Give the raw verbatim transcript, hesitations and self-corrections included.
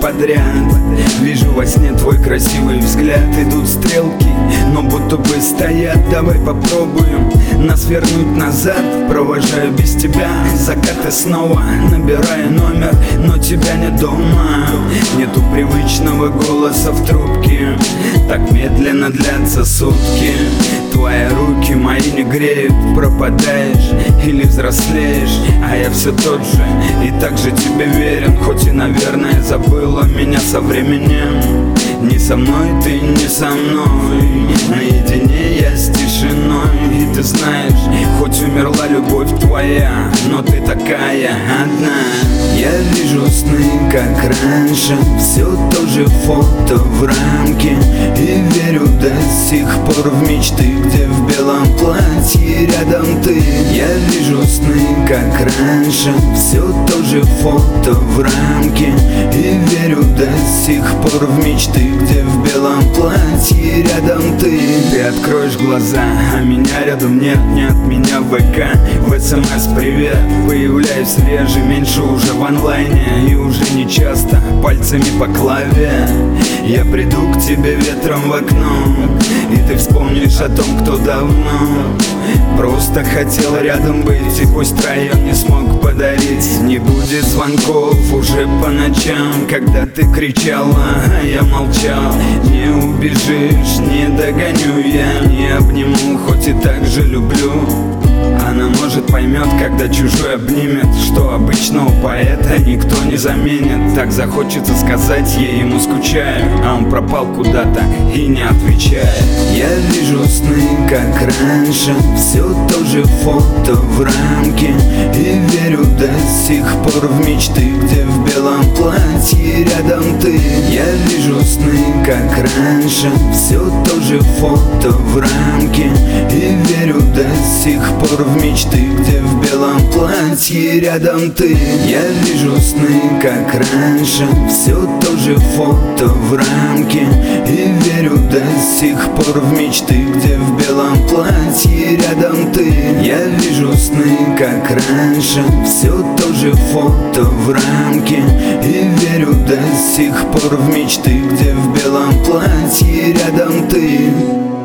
подряд. Вижу во сне твой красивый взгляд. Идут стрелки, но будто бы стоят. Давай попробуем нас вернуть назад. Провожаю без тебя закаты снова. Набираю номер, но тебя нет дома. Нету привычного голоса в трубке. Так медленно длятся сутки. Твои руки мои не греют. Пропадаешь или взрослеешь, а я все тот же и так же тебе верен. Хоть и, наверное, забыла меня со временем. Не со мной ты, не со мной. Наедине я с тишиной. И ты знаешь, хоть умерла любовь твоя, но ты такая одна. Я вижу сны, как раньше. Все то же фото в рамке. И верю до сих пор в мечты, где в белом платье рядом ты. Я вижу сны, как раньше. Все то же фото в рамке. И верю до сих пор в мечты, где в белом платье рядом ты. Ты откроешь глаза, а меня рядом нет. Не от меня в ВК, в СМС привет. Появляюсь реже, меньше уже в онлайне. И уже не часто пальцами по клаве. Я приду к тебе ветром в окно, и ты вспомнишь о том, кто давно просто хотел рядом быть. И пусть район не смог подарить. Не будет звонков уже по ночам, когда ты кричала, а я молчал. Не убежишь, не догоню я, не обниму, хоть и так же люблю. Она может поймет, когда чужой обнимет, что обычного поэта никто не заменит. Так захочется сказать ей, ему скучаю, а он пропал куда-то и не отвечает. Я вижу сны, как раньше. Все то же фото в рамке. И верю до сих пор в мечты, где в белом платье рядом ты. Я вижу сны, как раньше. Все то же фото в рамке. И верю до сих пор в мечты, где в белом платье рядом ты. Я вижу сны, как раньше. Все то же фото в рамке. И верю до сих пор в мечты, где в белом платье рядом ты. Я вижу сны, как раньше. Все то же фото в рамке. И верю до сих пор в мечты, где в белом платье рядом ты.